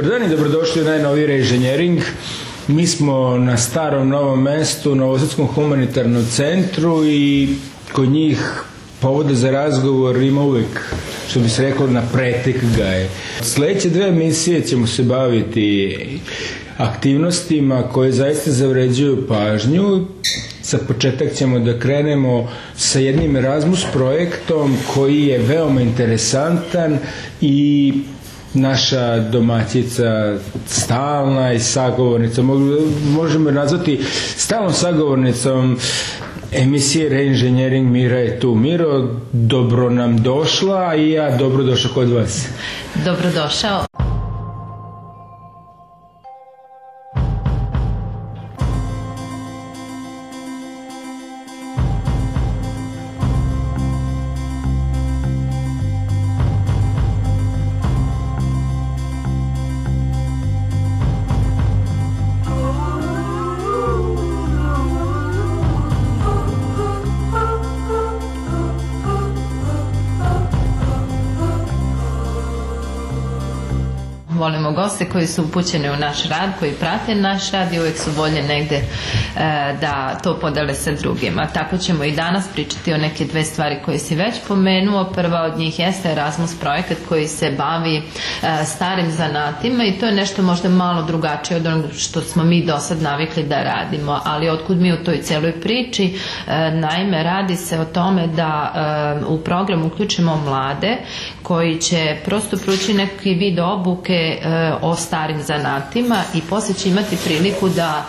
Dobar dan i dobrodošli u najnoviji Reinženjering. Mi smo na Starom Novom mestu, Novosadskom humanitarnom centru i kod njih povoda za razgovor ima uvek, što bi se reklo, na pretek gaje. Sledeće 2 emisije ćemo se baviti aktivnostima koje zaista zavređuju pažnju. Za početak ćemo da krenemo sa jednim Erasmus projektom koji je veoma interesantan i naša domaćica stalna i sagovornica, možemo nazvati stalnom sagovornicom emisije Reinženjering, Mira je tu. Miro, dobro nam došla i ja dobrodošao kod vas. Dobrodošao. Volimo goste koji su upućeni u naš rad, koji prate naš rad i uvek su volje negde da to podele sa drugima. Tako ćemo i danas pričati o neke 2 stvari koje si već pomenuo. Prva od njih jeste Erasmus projekat koji se bavi starim zanatima i to je nešto možda malo drugačije od onog što smo mi do sad navikli da radimo. Ali otkud mi u toj celoj priči? Naime, radi se o tome da u program uključimo mlade koji će prosto proći neki vid obuke o starim zanatima i poslije će imati priliku da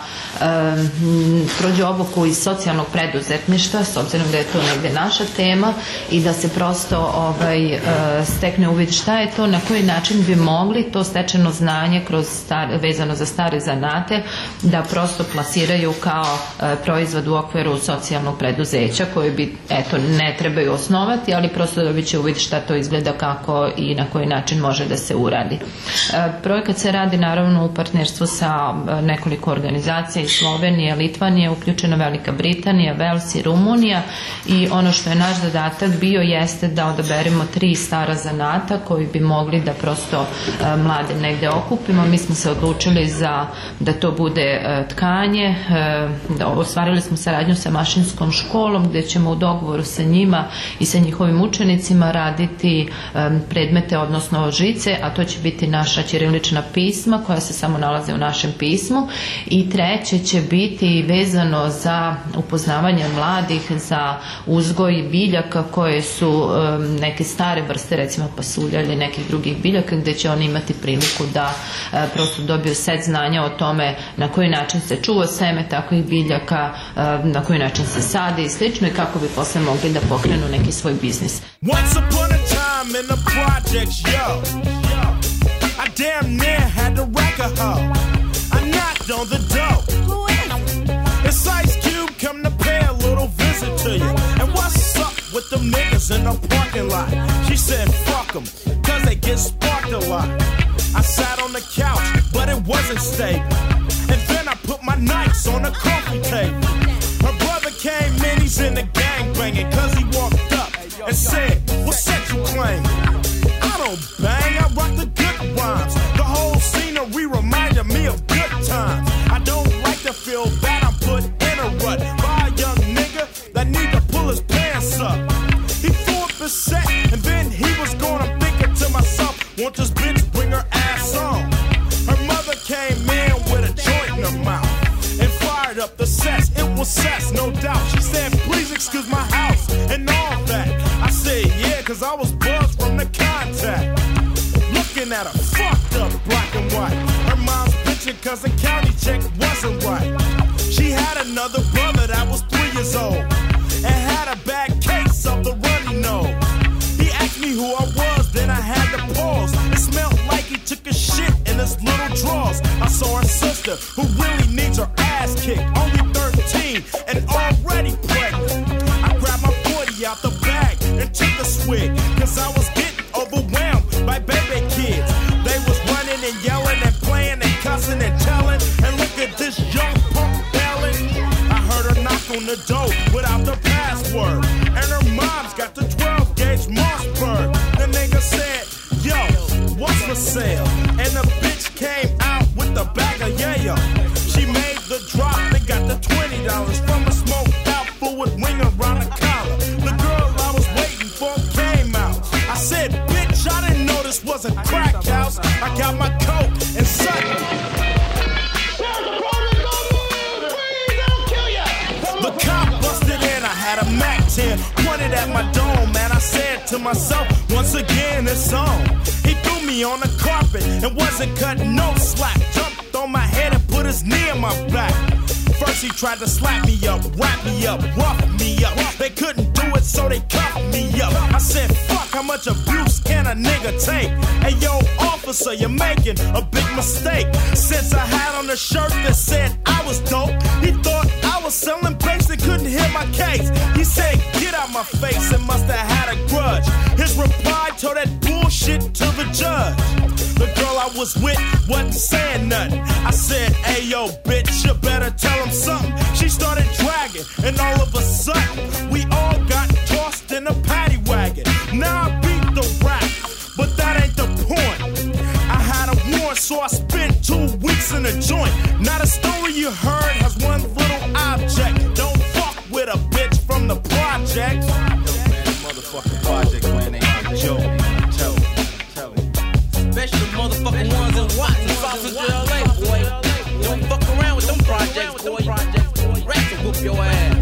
prođe obuku iz socijalnog preduzetništva, s obzirom da je to negde naša tema, i da se prosto stekne uvid šta je to, na koji način bi mogli to stečeno znanje vezano za stare zanate da prosto plasiraju kao proizvod u okviru socijalnog preduzeća koje bi, ne trebaju osnovati, ali prosto dobit će uvid šta to izgleda, kako i na koji način može da se uradi. Projekat se radi naravno u partnerstvu sa nekoliko organizacija iz Slovenije, Litvanije, uključena Velika Britanija, Vels i Rumunija, i ono što je naš zadatak bio jeste da odaberemo 3 stara zanata koji bi mogli da prosto mlade negde okupimo. Mi smo se odlučili da to bude tkanje, ostvarili smo saradnju sa mašinskom školom gde ćemo u dogovoru sa njima i sa njihovim učenicima raditi predmete, odnosno žice, a to će biti naša ćirilična pisma koja se samo nalaze u našem pismu, i treće će biti vezano za upoznavanje mladih za uzgoj biljaka koje su neke stare vrste, recimo pasulja ili nekih drugih biljaka, gde će oni imati priliku da prosto dobiju set znanja o tome na koji način se čuva seme takvih biljaka, na koji način se sadi i slično, i kako bi posle mogli da pokrenu neki svoj biznis. Once upon a time in the projects, yo, I damn near had to wreck a hoe. I knocked on the door. Who is it? It's Ice Cube, come to pay a little visit to you. And what's up with them niggas in the parking lot? She said fuck them, cause they get sparked a lot. I sat on the couch, but it wasn't stable. And then I put my nights on the coffee table. Her brother came in, he's in the gang banging, cause he walked up and said, what set you claim? I don't bang, I rock the good rhymes. The whole scenery reminded me of good times. I don't like to feel bad, I'm put in a rut by a young nigga that need to pull his pants up. He threw up his set and then he was gone. I'm thinking to myself, won't this bitch bring her ass on? Her mother came in with a joint in her mouth and fired up the sets. It was sex, no doubt. She said, please excuse my house and all that. I said, yeah, cause I was buzzed from the contact. Looking at her fucked up black and white. Her mom's bitching cause the county check wasn't right. She had another brother that was 3 years old and had a bad case of the runny nose. He asked me who I was, then I had to pause. It smelled like he took a shit in his little drawers. I saw her sister who really needs her ass kicked, only 13 and already pregnant. I grabbed my 40 out the bag and took a swig, cause I was getting overwhelmed by baby kids. They was running and yelling and playing and cussing and telling, and look at this young punk belling. I heard her knock on the door without the password, and her mom's got the 12 gauge Mossberg. The nigga said, yo, what's for sale? And the bitch came the drop, they got the $20 from a smoked out fool with ring around the collar. The girl I was waiting for came out. I said, bitch, I didn't know this was a crack house. I got my coat and something. The cop busted in, I had a Mac 10 pointed at my dome, man. I said to myself, once again, it's on. He threw me on the carpet and wasn't cutting no slack. Jumped on my head and put his knee on my back. First he tried to slap me up, wrap me up, rough me up. They couldn't do it, so they cuffed me up. I said, fuck, how much abuse can a nigga take? Hey, yo, officer, you're making a big mistake. Since I had on a shirt that said I was dope, he thought I was selling bass and couldn't hear my case. He said, get out my face, and must have had a grudge. His reply told that bullshit to the judge. The girl I was with wasn't saying nothing. I said, hey, yo, bitch, you better tell him something. She started dragging, and all of a sudden, we all got tossed in a paddy wagon. Now I beat the rap, but that ain't the point. I had a warrant, so I spent 2 weeks in a joint. Now the story you heard has one little object. Don't fuck with a bitch from the projects. Yo, man, motherfucking projects, man, ain't a joke. Especially the motherfucking ones in Watson, Sausage, LA, boy. Don't fuck around with them projects, boy. Rats will whoop your ass.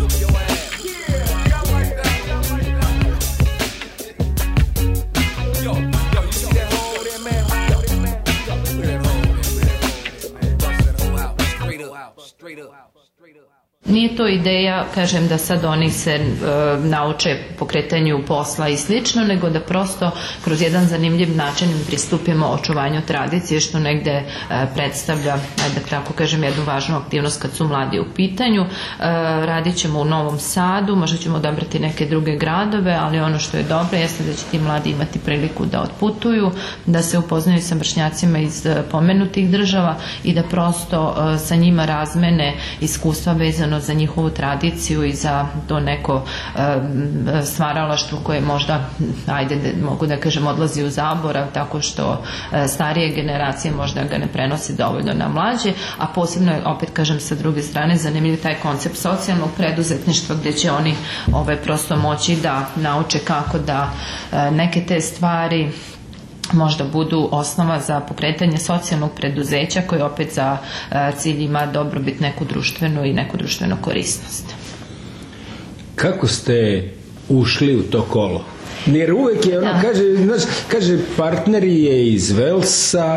Yo, you see that hole there, man? Look at that hole there, man. Bust that hole out. Straight up. Nije to ideja, kažem, da sad oni se nauče pokretanju posla i slično, nego da prosto kroz jedan zanimljiv način pristupimo očuvanju tradicije, što negde predstavlja, da tako kažem, jednu važnu aktivnost kad su mladi u pitanju. Radit ćemo u Novom Sadu, možda ćemo odabrati neke druge gradove, ali ono što je dobro jeste da će ti mladi imati priliku da otputuju, da se upoznaju sa vršnjacima iz pomenutih država i da prosto sa njima razmene iskustva vezano za njihovu tradiciju i za to neko stvaralaštvo koje možda, ajde mogu da kažem, odlazi u zaborav tako što starije generacije možda ga ne prenosi dovoljno na mlađe, a posebno je, opet kažem, sa druge strane zanimljiv taj koncept socijalnog preduzetništva gde će oni prosto moći da nauče kako da neke te stvari možda budu osnova za pokretanje socijalnog preduzeća koje opet za cilj ima dobrobit neku društvenu i neku društvenu korisnost. Kako ste ušli u to kolo? Jer uvek je, ona kaže, partneri je iz Velsa,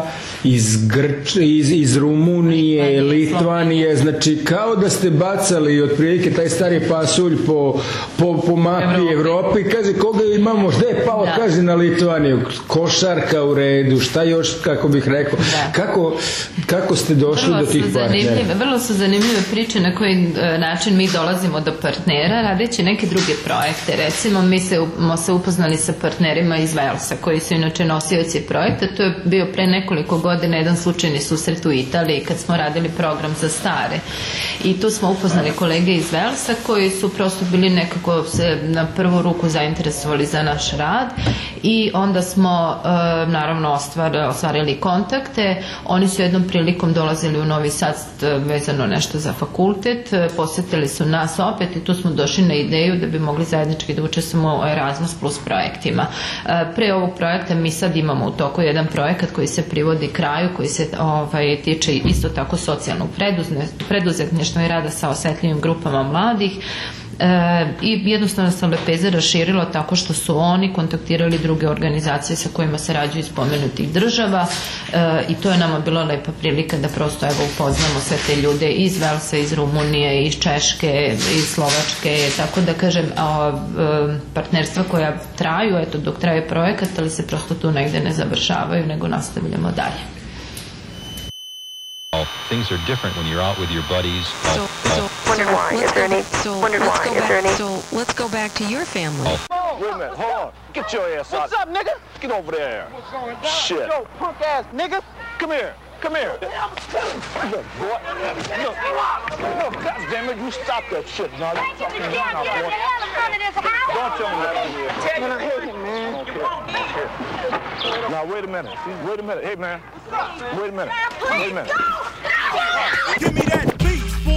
iz Rumunije, Litvanije, znači kao da ste bacali otprilike taj stari pasulj po mapi Evropi, kaže koga imamo, šta je pao, kaže na Litvaniju, košarka u redu, šta još, kako bih rekao, kako ste došli do tih partnera? Vrlo su zanimljive priče na koji način mi dolazimo do partnera, radeći neke druge projekte, recimo mi smo se upoznali sa partnerima iz Velsa koji su inače nosioci projekta. To je bio pre nekoliko godina jedan slučajni susret u Italiji kad smo radili program za stare i tu smo upoznali kolege iz Velsa koji su prosto bili nekako se na prvu ruku zainteresovali za naš rad i onda smo naravno ostvarili kontakte. Oni su jednom prilikom dolazili u Novi Sad vezano nešto za fakultet, posetili su nas opet i tu smo došli na ideju da bi mogli zajednički da učestvujemo u Erasmus Plus projektima. Pre ovog projekta mi sad imamo u toku jedan projekat koji se privodi kraju, koji se tiče isto tako socijalnog preduzetništva i rada sa osetljivim grupama mladih. I jednostavno se lepeza raširilo tako što su oni kontaktirali druge organizacije sa kojima se rađuju iz pomenutih država i to je nama bila lepa prilika da prosto upoznamo sve te ljude iz Velsa, iz Rumunije, iz Češke, iz Slovačke, tako da kažem partnerstva koja traju, dok traje projekat, ali se prosto tu negde ne završavaju, nego nastavljamo dalje. Things are different when you're out with your buddies. Let's go back to your family. Wait a minute, hold on. Get your ass out. What's up, nigga? Get over there. What's going on? Shit. Yo, punk ass nigga. Come here. Come here. Look, boy. Look, goddamn it, you stop that shit. No, you fucking now, boy. Don't tell me what to do. Man, I hate him, man. Okay. Now, wait a minute. Hey, man. Wait a minute. Give me that beat,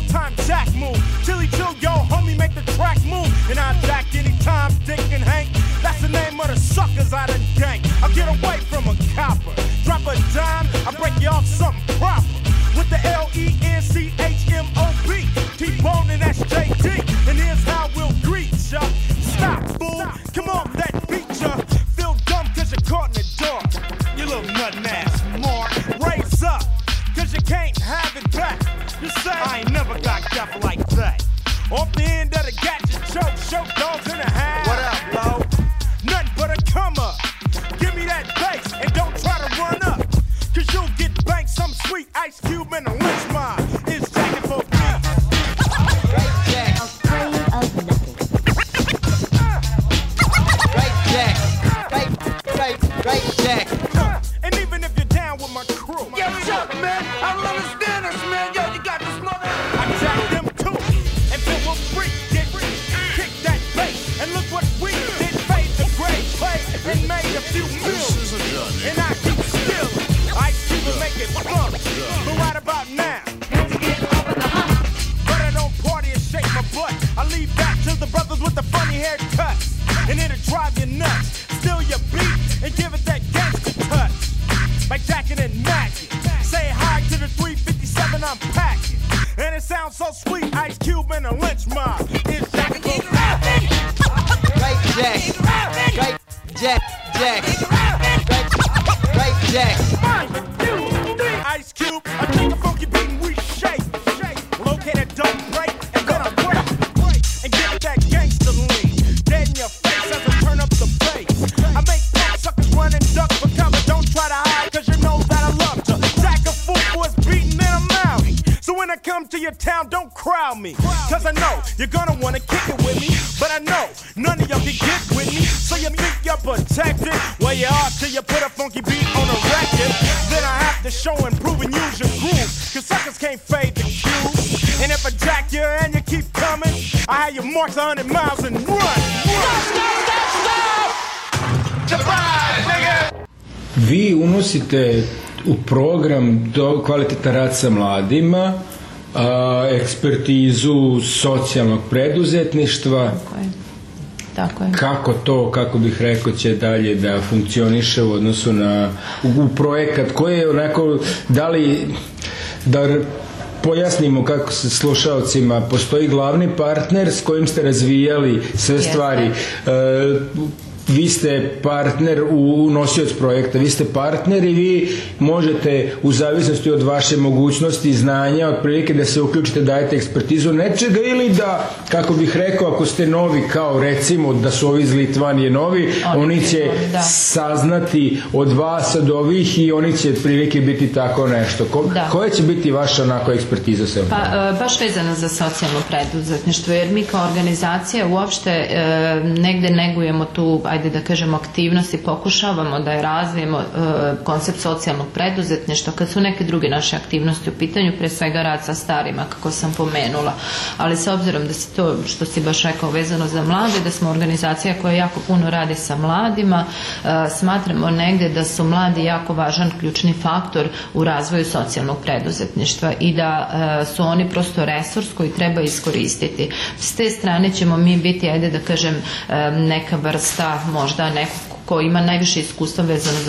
time Jack move. Chili chill, yo, homie, make the track move. And I jack anytime, Dick and Hank. That's the name of the suckers I done gang. I'll get away from a copper. Drop a dime, I break you off something proper. With the LENCHMOB. T-Bone and that's JD. And here's how we'll greet ya. Stop, fool. Come on, that beat ya. Feel dumb cause you're caught in the dark. You little nuttin' ass mark. Raise up, cause you can't have it back. You say, I ain't never got death like that. Off the end of the gadget choke, show dogs in the house. What up, low? Nothing but a come up. Give me that bass and don't try to run up. Cause you'll get banked some sweet Ice Cube and a lynch mob. It's jacking for me. Right Jack. Afraid of nothing. Right Jack. Right Jack. And even if you're down with my crew. Yo, what's up, man? I don't understand this, man. Yo, you got this mother. I jack them too. And then we'll freak, get kick that bass. And look what we did. Fade the great play and made a few millions. And I keep still. Ice Cube will make it fun. But right about now, but I don't party and shake my butt. I leave that to the brothers with the funny haircuts. And it'll drive you nuts. Steal your beat and give it that gangster touch. Like jacking and macking. Say hi to the 357 I'm packing. And it sounds so sweet. Ice Cube and a lynch mob. It's jacking for Right Jack. Right Jack. Right Jack. Ice Cube, I take a funky beat and we shake. Locate a dope break and then I break. And give it that gangster lean. Dead in your face as I turn up the bass. I make suckers run and duck for cover. Don't try to hide cause you know that I love to. Jack a fool for his beating and I'm outing. So when I come to your town, don't crowd me. Cause I know you're gonna wanna kick it with me. But I know none of y'all can get with me. So you think you're protected? Well, you are till you put a funky beat on a record. Then I have to show and prove and use your groove. Cause suckers can't fade the cue. And if I jack you and you keep coming, I have you march 100 miles and run. Surprise, nigga! Vi unosite u program kvalitetan rad sa mladima, ekspertizu socijalnog preduzetništva. Tako je. Kako to, kako bih rekao, će dalje da funkcioniše u odnosu na u projekat koji je onako, da li da pojasnimo kako se slušalcima, postoji glavni partner s kojim ste razvijali sve stvari. Vi ste partner u nosioc projekta, vi ste partner i vi možete u zavisnosti od vaše mogućnosti i znanja otprilike da se uključite, dajete ekspertizu nečega ili da, kako bih rekao, ako ste novi, kao recimo da su ovi iz Litvanije novi, oni će saznati od vas, od ovih i oni će otprilike biti tako nešto. Koja će biti vaša onako ekspertiza se? Pa baš vezano za socijalno preduzetništvo, jer mi kao organizacija uopšte negde negujemo tu, ajde da kažemo, aktivnosti, pokušavamo da je razvijemo koncept socijalnog preduzetništva kad su neke druge naše aktivnosti u pitanju, pre svega rad sa starima, kako sam pomenula. Ali s obzirom da se to, što si baš rekao, vezano za mlade, da smo organizacija koja jako puno radi sa mladima, smatramo negde da su mladi jako važan ključni faktor u razvoju socijalnog preduzetništva i da su oni prosto resurs koji treba iskoristiti. S te strane ćemo mi biti, ajde da kažem, neka vrsta možda nekog ko ima najviše iskustva vezano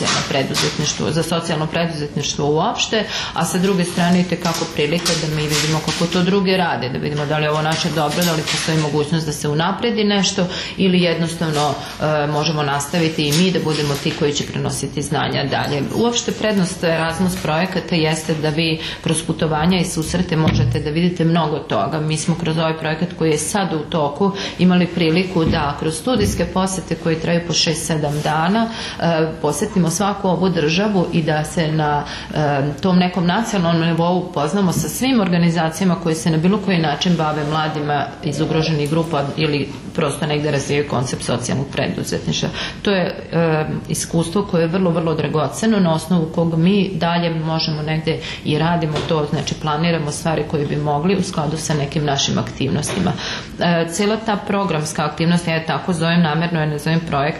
za socijalno preduzetništvo uopšte, a sa druge strane i tekako prilika da mi vidimo kako to druge rade, da vidimo da li je ovo naše dobro, da li postoji mogućnost da se unapredi nešto ili jednostavno možemo nastaviti i mi da budemo ti koji će prenositi znanja dalje. Uopšte prednost Erasmus projekata jeste da vi kroz putovanja i susrete možete da vidite mnogo toga. Mi smo kroz ovaj projekat koji je sad u toku imali priliku da kroz studijske posete koje traju po 6-7 dana posetimo svaku ovu državu i da se na tom nekom nacionalnom nivou upoznamo sa svim organizacijama koje se na bilo koji način bave mladima iz ugroženih grupa ili prosto negde razvijaju koncept socijalnog preduzetništva. To je iskustvo koje je vrlo, vrlo dragoceno, na osnovu kog mi dalje možemo negde i radimo to, znači planiramo stvari koje bi mogli u skladu sa nekim našim aktivnostima. Cijela ta programska aktivnost, ja je tako zovem, namerno je ne zovem projektna, jer se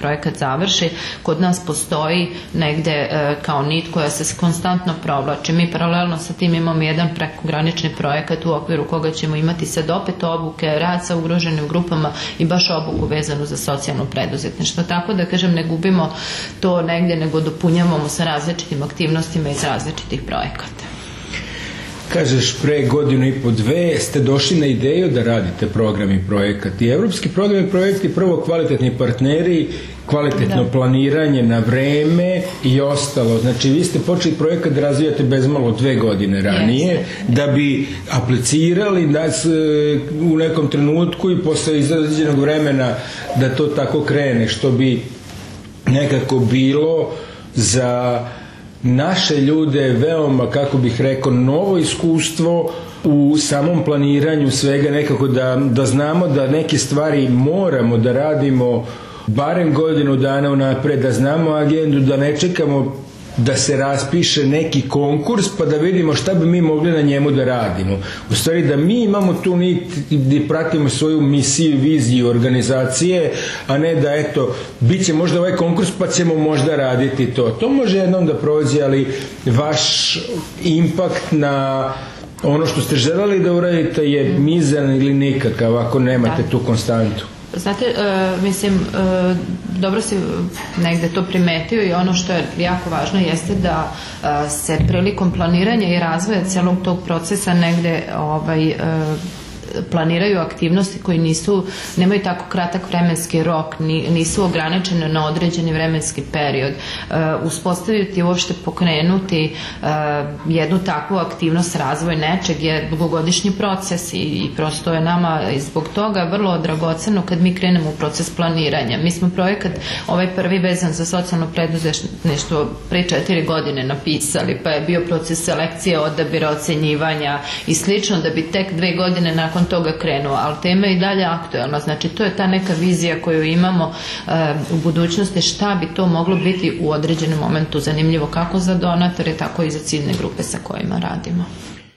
projekat završi. Kod nas postoji negde kao nit koja se konstantno provlači. Mi paralelno sa tim imamo jedan prekogranični projekat u okviru koga ćemo imati sad opet obuke, rad sa ugroženim grupama i baš obuku vezanu za socijalno preduzetništvo. Tako da kažem, ne gubimo to negde, nego dopunjavamo sa različitim aktivnostima iz različitih projekata. Kažeš, pre godinu i po dve ste došli na ideju da radite program i projekat. I evropski program i projekti, prvo kvalitetni partneri, kvalitetno planiranje na vreme i ostalo. Znači, vi ste počeli projekat da razvijate bezmalo 2 godine ranije, da bi aplicirali nas u nekom trenutku i posle izrađenog vremena da to tako krene, što bi nekako bilo za naše ljude veoma, kako bih rekao, novo iskustvo u samom planiranju svega, nekako da znamo da neke stvari moramo da radimo barem godinu dana unapred, da znamo agendu, da ne čekamo da se raspiše neki konkurs pa da vidimo šta bi mi mogli na njemu da radimo. U stvari da mi imamo tu nit gdje pratimo svoju misiju, viziju organizacije, a ne da eto, bit će možda ovaj konkurs pa ćemo možda raditi to. To može jednom da prođe, ali vaš impakt na ono što ste želeli da uradite je mizan ili nikakav ako nemate tu konstantu. Znate, mislim, dobro si negde to primetio i ono što je jako važno jeste da se prilikom planiranja i razvoja celog tog procesa negde planiraju aktivnosti koji nemaju tako kratak vremenski rok, nisu ograničene na određeni vremenski period. Uspostaviti i uopšte pokrenuti jednu takvu aktivnost, razvoj nečeg je dugogodišnji proces i prosto je nama zbog toga vrlo dragoceno kad mi krenemo u proces planiranja. Mi smo projekat, ovaj prvi vezan za socijalno preduzetništvo, pre 4 godine napisali, pa je bio proces selekcije, odabira, ocenjivanja i slično, da bi tek 2 godine nakon toga krenuo, ali tema je i dalje aktuelna. Znači, to je ta neka vizija koju imamo u budućnosti, šta bi to moglo biti u određenom momentu zanimljivo kako za donatore, tako i za ciljne grupe sa kojima radimo.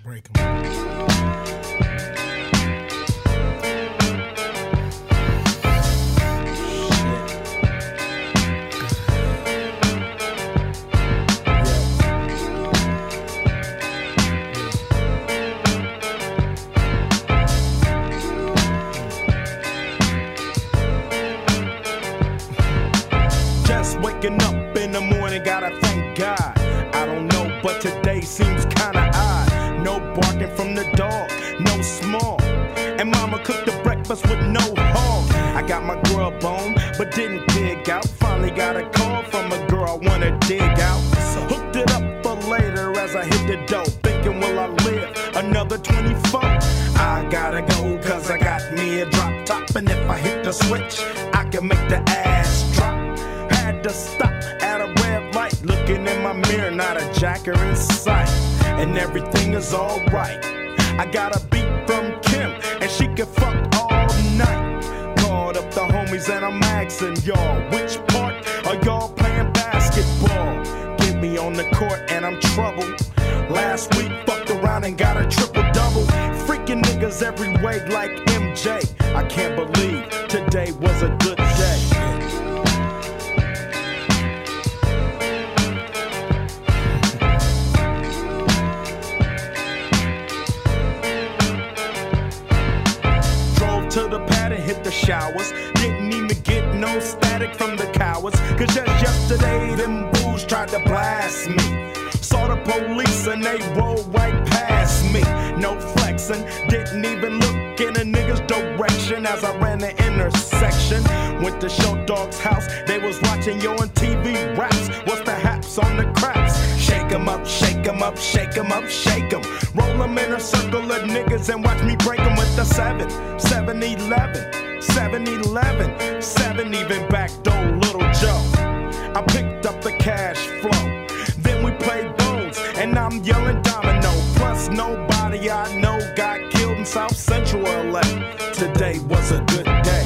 Waking up in the morning, gotta thank God. I don't know, but today seems kinda odd. No barking from the dog, no small. And mama cooked the breakfast with no hog. I got my grub on, but didn't dig out. Finally got a call from a girl I wanna dig out. Hooked it up for later as I hit the dough. Thinking, will I live another 24? I gotta go, cause I got me a drop top. And if I hit the switch, I can make the ass drop. Had to stop at a red light, looking in my mirror, not a jacker in sight, and everything is alright. I got a beat from Kim, and she can fuck all night. Called up the homies and I'm asking y'all, which part are y'all playing basketball? Get me on the court and I'm troubled. Last week fucked around and got a triple-double. Freaking niggas every way like MJ. I can't believe today was a good day. To the pad and hit the showers. Didn't even get no static from the cowards, cause just yesterday them fools tried to blast me. Saw the police and they rolled right past me. No flexing, didn't even look in a nigga's direction as I ran the intersection. Went to Show Dog's house, they was watching yo on TV raps. What's the haps on the craps? Shake 'em up, shake 'em up, shake 'em up, shake 'em. Roll 'em in a circle of niggas and watch me break 'em with the 7-11, 7-11, 7 even backdoor Little Joe. I picked up the cash flow, then we played bones, and I'm yelling domino. Plus nobody I know got killed in South Central LA. Today was a good day.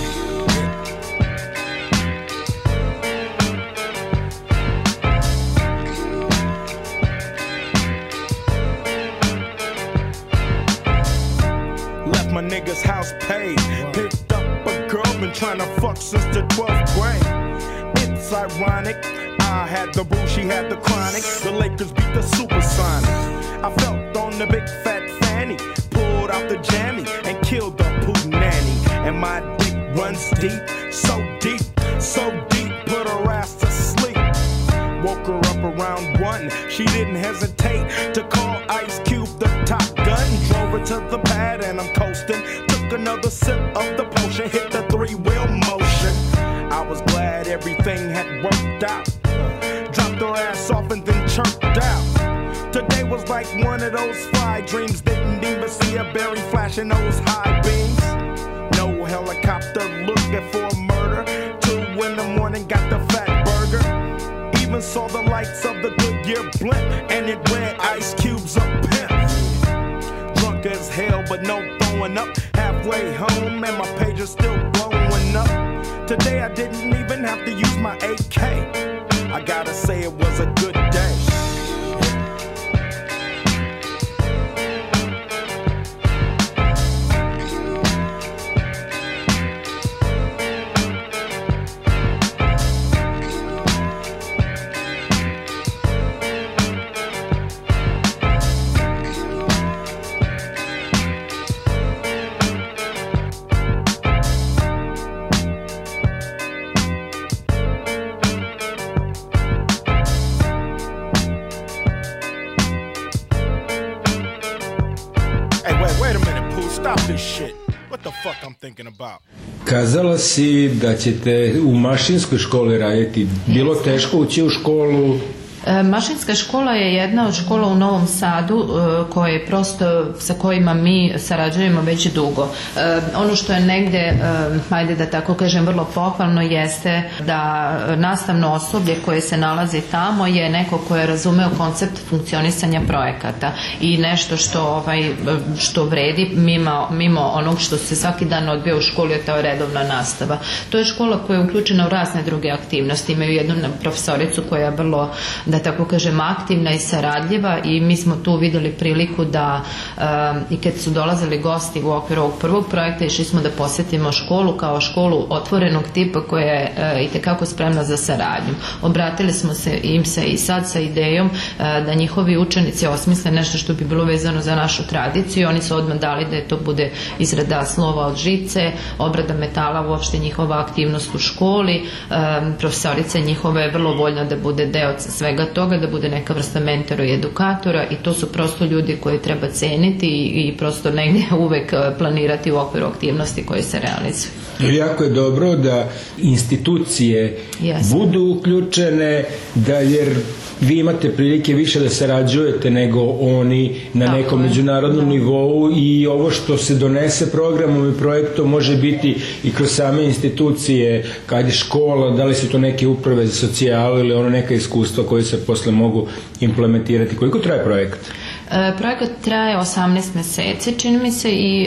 My nigga's house paid. Picked up a girl, been trying to fuck since the 12th grade. ironic. I had the boo, she had the chronic. The Lakers beat the Supersonics. I felt on the big fat fanny, pulled out the jammy and killed the poo nanny. And my dick runs deep, so deep, put her ass to sleep. Woke her up around 1. She didn't hesitate to call Ice Cube the Top Gun. Drove her to the pad and I'm coasting. Took another sip of the potion, hit the 3-wheel motion. I was glad everything had worked out. Dropped her ass off and then chirped out. Today was like one of those fly dreams. Didn't even see a berry flashing those high beams. No helicopter looking for a murder. 2 in the morning, got the fat burger. Even saw the lights of the Goodyear blimp, and it read Ice Cube's a pimp. Drunk as hell, but no throwing up. Halfway home, and my page is still blowing up. Today I didn't even have to use my AK. I gotta say it was a good day. Kazala si da ćete u mašinskoj školi raditi. Bilo teško ući u školu? Mašinska škola je jedna od škola u Novom Sadu koje prosto sa kojima mi sarađujemo već dugo. Ono što je negde, ajde da tako kažem, vrlo pohvalno jeste da nastavno osoblje koje se nalazi tamo je neko koje je razumeo koncept funkcionisanja projekata i nešto što vredi mimo onog što se svaki dan odbija u školi, to je redovna nastava. To je škola koja je uključena u razne druge aktivnosti. Imaju jednu profesoricu koja je vrlo, da tako kažem, aktivna i saradljiva i mi smo tu videli priliku da i kad su dolazili gosti u okviru ovog prvog projekta, išli smo da posjetimo školu kao školu otvorenog tipa koja je itekako spremna za saradnju. Obratili smo se im se i sad sa idejom da njihovi učenici osmisle nešto što bi bilo vezano za našu tradiciju. Oni su odmah dali da to bude izrada slova od žice, obrada metala, uopšte njihova aktivnost u školi. Profesorica njihova je vrlo voljna da bude deo svega toga, da bude neka vrsta mentora i edukatora i to su prosto ljudi koje treba ceniti i prosto negdje uvek planirati u okviru aktivnosti koje se realizuju. Jako je dobro da institucije budu uključene, da jer vi imate prilike više da sarađujete nego oni na nekom međunarodnom nivou i ovo što se donese programom i projektom može biti i kroz same institucije, kad je škola, da li su to neke uprave za socijalu ili ono neka iskustva koje se posle mogu implementirati. Koliko traje projekt? Projekat traje 18 meseci, čini mi se, i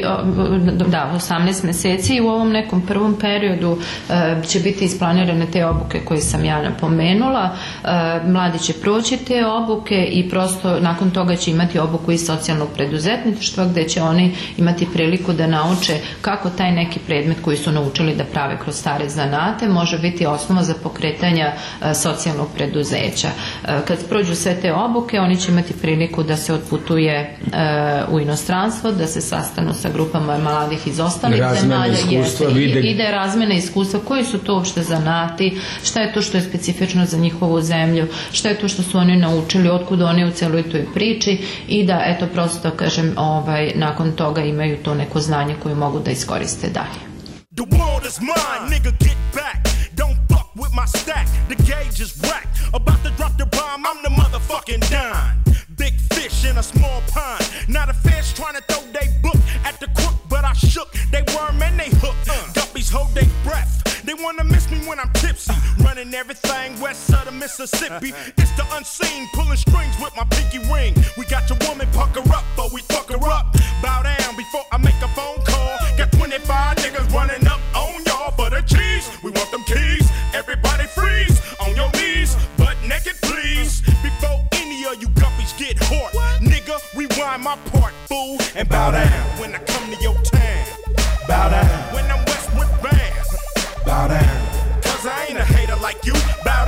18 meseci i u ovom nekom prvom periodu će biti isplanirane te obuke koje sam ja napomenula. Mladi će proći te obuke i prosto nakon toga će imati obuku iz socijalnog preduzetništva gde će oni imati priliku da nauče kako taj neki predmet koji su naučili da prave kroz stare zanate može biti osnova za pokretanja socijalnog preduzeća. Kad prođu sve te obuke, oni će imati priliku da se putuje u inostranstvo, da se sastanu sa grupama mladih iz ostalih zemalja i da je razmena iskustva, koji su to uopšte zanati, šta je to što je specifično za njihovu zemlju, šta je to što su oni naučili, otkud oni u celoj toj priči i da, eto, prosto kažem, nakon toga imaju to neko znanje koje mogu da iskoriste dalje. The world is mine, nigga, get back. Don't fuck with my stack, the gauge is whack. About to drop the bomb, I'm the motherfucking dime. Big fish in a small pond. Not a fish trying to throw they book at the crook, but I shook. They worm and they hook. Guppies hold their breath. They wanna miss me when I'm tipsy. Running everything west of the Mississippi. It's the unseen, pulling strings with my pinky ring. We got your woman, pucker up, but we fuck her up. Bow down before I make a phone call. Got 25 niggas running up on y'all for the cheese. We want them keys. Everybody freeze on your knees, butt naked please. Before any of you guppies get hot, nigga, rewind my part, fool, and bow down when I come to your town. Bow down when I'm Westwood bound. Bow down, cause I ain't a hater like you. Bow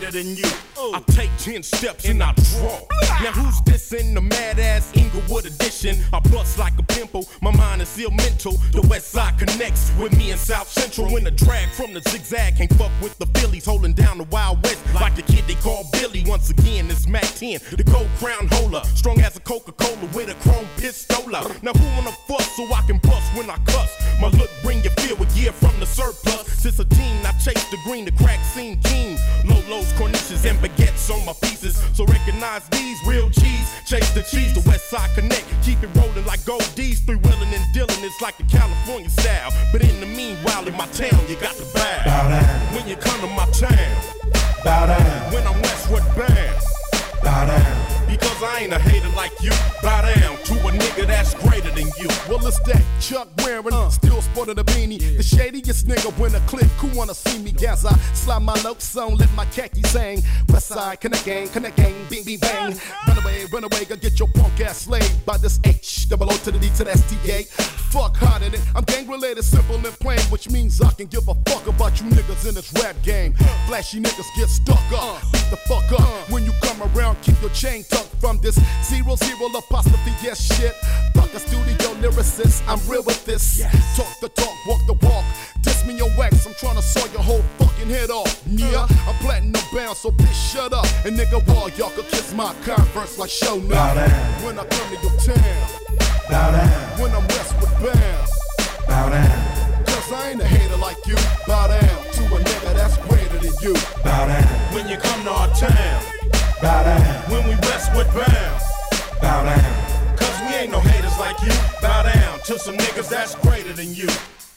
greater than you. I take 10 steps and I draw. Now who's this in the mad ass Inglewood edition? I bust like a pimple, my mind is ill mental. The West Side connects with me in South Central. When the drag from the zigzag can't fuck with the Phillies, holding down the Wild West like the kid they call Billy. Once again, it's Mac 10, the gold crown holder, strong as a Coca-Cola with a chrome pistola. Now who wanna fuss so I can bust when I cuss? My look bring you fear with gear from the surplus. Since a teen, I chase the green, the crack scene keen. Lolos, corniches, and baguettes on my pieces. So recognize these real G's. Chase the cheese, the West Side connect. Keep it rolling like gold D's. Three wheeling and dealing, it's like the California style. But in the meanwhile, in my town, you got to bow. Bow down. When you come to my town, Bow down. when I'm westward bound, Bow down. because I ain't a hater like you. Bow down to a nigga that's greater than you. Well, it's that Chuck wearing, still sporting a beanie. The shadiest nigga when a click who wanna see me as I slide my notes on, let my khaki sing. West Side, connect gang, bing, bing, bang. Run away, go get your punk ass slayed by this H, double O to the D to the STA. Fuck harder than I'm gang related, simple and plain, which means I can give a fuck about you niggas in this rap game. Flashy niggas get stuck up, beat the fuck up. When you come around, keep your chain tucked from this 00 apostrophe, yes shit. Fuck a studio lyricist, I'm real with this. Talk the talk, walk the walk. Diss me your wax, I'm tryna saw your whole fucking head off. Yeah, I'm platinum bound, so bitch shut up. And nigga, wall, y'all could kiss my Converse like show now. Bow down. When I come to your town, Bow down. when I'm westward bound, Bow down. cause I ain't a hater like you. Bow down to a nigga that's greater than you. Bow down. When you come to our town, Bow down. when we westward bound, Bow down. cause we ain't no haters like you. Bow down to some niggas that's greater than you.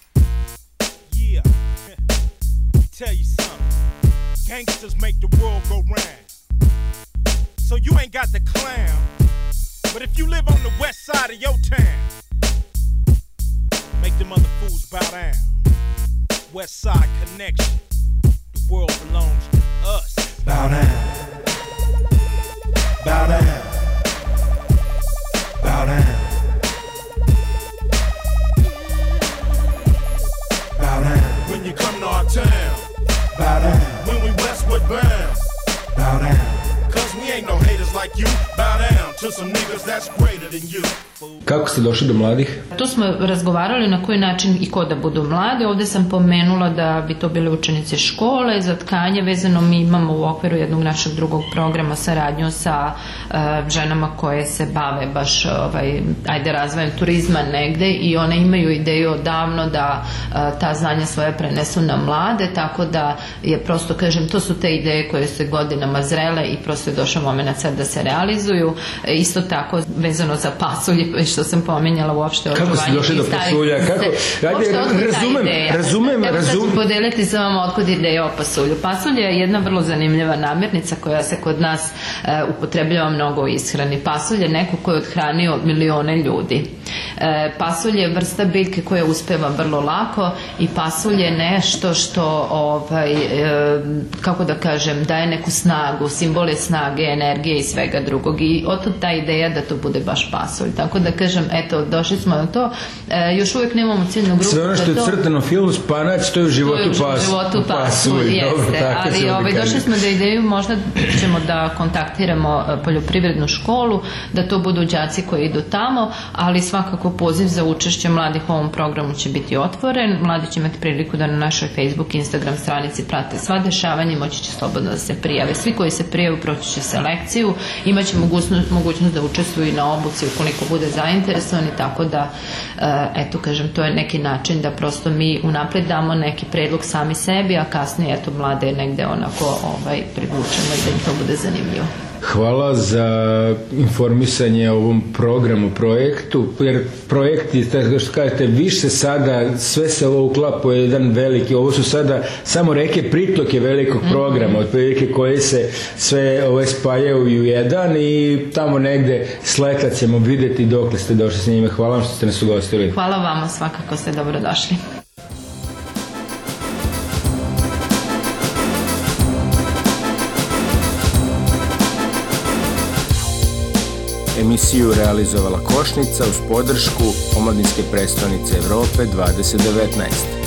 Yeah, let me tell you something. Gangsters make the world go round. So you ain't got the clown, but if you live on the west side of your town, make them other fools bow down. West Side Connection, the world belongs to us. Bow down. Bow down. Bow down. Bow down. When you come to our town, Bow down. when we westward bound, Bow down. cause we ain't no haters like you. Bow down to some niggas that's greater than you. Kako ste došli do mladih? Tu smo razgovarali na koji način i ko da budu mladi. Ovde sam pomenula da bi to bile učenice škole za tkanje. Vezano mi imamo u okviru jednog našeg drugog programa saradnju sa ženama koje se bave baš razvojem turizma negde i one imaju ideju odavno da ta znanja svoje prenesu na mlade, tako da je prosto, kažem, to su te ideje koje su godinama zrele i prosto je došao moment sad da se realizuju. Isto tako vezano za pasulje, što sam pominjala uopšte Kako ste došli do pasulja? Razumem. Evo sad ću podeliti sa vama otkud ideja o pasulju. Pasulje je jedna vrlo zanimljiva namirnica koja se kod nas upotrebljava mnogo u ishrani. Pasulje je neko ko je odhranio milione ljudi. Pasulje je vrsta biljke koja uspeva vrlo lako i pasulje je nešto što kako da kažem, daje neku snagu, simbol je snage, energije i svega drugog i otud ta ideja da to bude baš pasulj. Tako da kažem, eto, došli smo na to. Još uvijek nemamo ciljnu grupu. Sve ono što je crtano filmu Spanać, to je u životu pasulj. Jeste, ali došli smo do ideju, možda ćemo da kontaktiramo poljoprivrednu školu, da to budu đaci koji idu tamo, ali svakako poziv za učešće mladih u ovom programu će biti otvoren. Mladi će imati priliku da na našoj Facebook i Instagram stranici prate sva dešavanja i moći će slobodno da se prijave. Svi koji se prijave proći će selekciju, imaće mogućnost da učestvuju i na obuci ukoliko bude zainteresovani, tako da eto, kažem, to je neki način da prosto mi unapred damo neki predlog sami sebi, a kasnije eto mlade negde onako privučemo i da im to bude zanimljivo. Hvala za informisanje o ovom programu, projektu, jer projekt je, tako što kažete, više sada, sve se ovo uklapa u jedan veliki, ovo su sada samo reke pritoke velikog programa, otprilike koje se sve spajaju u jedan i tamo negde sletat ćemo videti dokle ste došli s njime. Hvala vam što ste nas ugostili. Hvala vama, svakako ste dobrodošli. Emisiju realizovala Košnica uz podršku Omladinske predstavnice Evrope 2019.